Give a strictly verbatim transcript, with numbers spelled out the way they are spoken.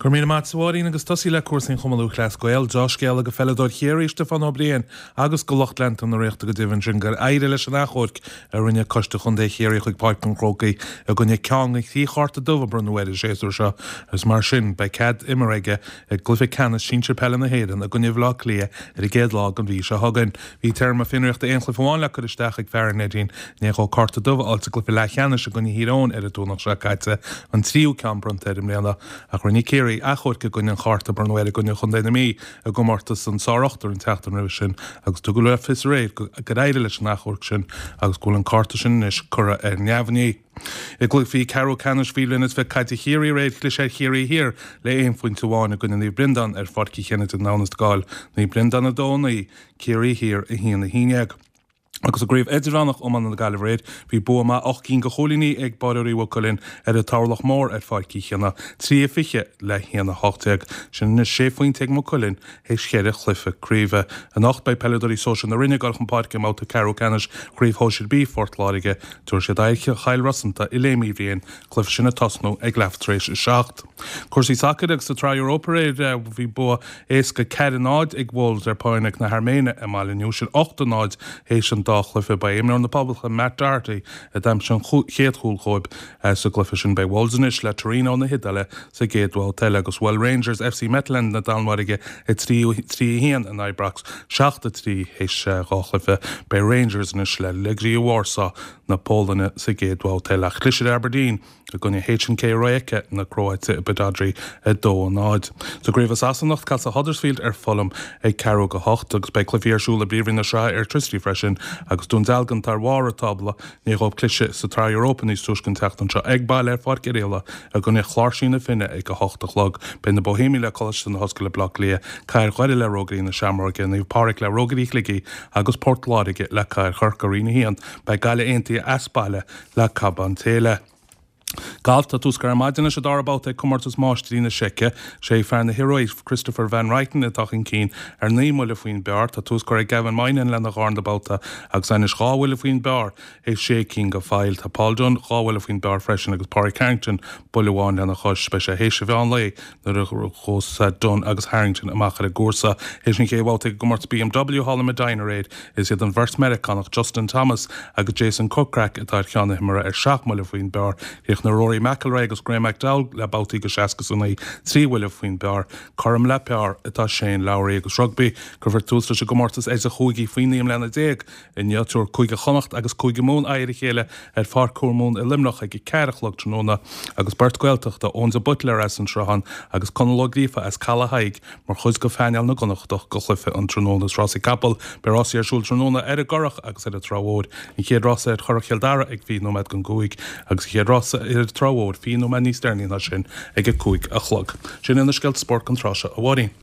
Gur mína mat sáirín agus tosí le cuasaí chumalú chlascoil, Josh Gale go fellador chéirí Stefan O'Brien agus go locht lent an réachta go divan ringar éire leis an achorc a rinne costa chun dé chéirí chuig Pipon Crocaí a gonne ceang ag tí charta dubh brunhfuir séúir seo as mar sin bei cad imimeige ag glufa canas síntir pell na héan a gonne bhlá lia ar i géad lá an bhí se hagan. Bhí terma finreachta éonchla fháin le chu isteach ag fear nedín néá carta dubh alta glufa le cheanna a gonne hírón ar a túnach se caiite an tríú campran teir mléana a rinne céirí achor go gonne charta brunhfuir gonne chun déna mí a go martas an sáachtar an teachtan ra sin agus tu go le fis réid go éire leis an achorc sin agus go an carta sin is chura ar neamhní. I glufi Carol Canis Phelan is fe caiite chéirí réid lei sé chéirí hir le éon foin tuáin a gonne ní brindan ar fodci chéine an nánast gáil ní brindan a dónaí chéirí hir a híana híineag. Agus a gréibh idirránach om an na gailh réid, bhí buama ach cín go cholíní ag bairí bhcolinn ar a tarlach mór ar fáicí chéanna trí fiche le chéanna háteag sin na séfuoin teag mo colinn hééis chéire chlufa críomh. An nacht bei peidirí sóisian na rinne gal an páce máta Carol Canis gríomh hóisiid bí fortláige tuair sé daiche chail rasanta i léimí bhíon cluh sinna tasnú ag leftrééis i seacht. Cuasaí sacad sa trí Europa réid bhí bu éca cead náid ag bhil ar páinnig na Harméine a máilniu sin ochta náid hééis an glyfa bei imnar na poblcha Matt Doherty a dam sin chéad chúlchóib sa glyfa sin bei Walsanis le Torino na hidale sa géadháil teile agus Well Rangers F C Midland na dalmarige i trí hían an Ibrox seachta trí héis gáchlyfa bei Rangers na le legrí Warsaw na Pólana sa géadháil teile chlisid Aberdeen a gonne H and K Roice na Croáite i Badadri a dó an náid. So gréibh asannacht cal sa Huddersfield ar Fulham ag Carol go hocht agus bei clufiarsúla bríomhrin na se ar tristí freisin agus dún dalgan tar war a tabla ní rob clise sa trí Europa níos túscin teachtan seo ag bail ar fád géréile a gonne chláirsína finne ag go hochtachlog ben na Bohemia le College na hoscail le blach lia cair chuide le rogaí na Shamrock ní páric le rogaí chligií agus Portláige le cair churcarí na hían bei gaile aontaí aspaile le Caban Téile. Galta túscar maidina se darbáta ag cumartas máistrína seice sé fear na heroid Christopher Van Ryten a tachan cín ar nímúile faoin bear tá túscar ag Gavin Mainen le na gándabáta agus sanis gáhfuile faoin bear é sé cín go fáil tá Paul Dunn gáhfuile faoin bear freisin agus Parry Carrington buháin lena chus be sé hééis se bheán lei na chós Dunn agus Harrington amachchar a gúsa hééis sin chéhháilta ag gomart B M W Hall Medina réid is iad an Versmericánach Justin Thomas agus Jason Cockrack atá cheanna himara ar seaachmúile faoin bear na Rory McIlroy agus Graham McDowell le bátaí go seacas úna tríhfuile faoin bear chum le pear atá Shane Lowry agus rugby gur bhar tústra se gomórtas é a chuigí faoiníam lena déag in neúir chuige chonacht agus chuige mún éirí chéile ar far cuamún i limnach ag ceirichlog tróna agus Bert Gaeltachta ón a butler as an srahan agus conlogrífa as cala haig mar chus go féineal na gonachtach go chlufa an trónas Rossi Capel be Rossi ar siúil tróna ar a gorach agus ar a tráhód i chéad Rossa ar chorachéaldara ag bhí nóid gon gúig agus chéad Rossa ar tráhód fí nó man níos déirní na sin ag a cúig a chlog. Sin ina sceilt sport contráseo a bhhaín.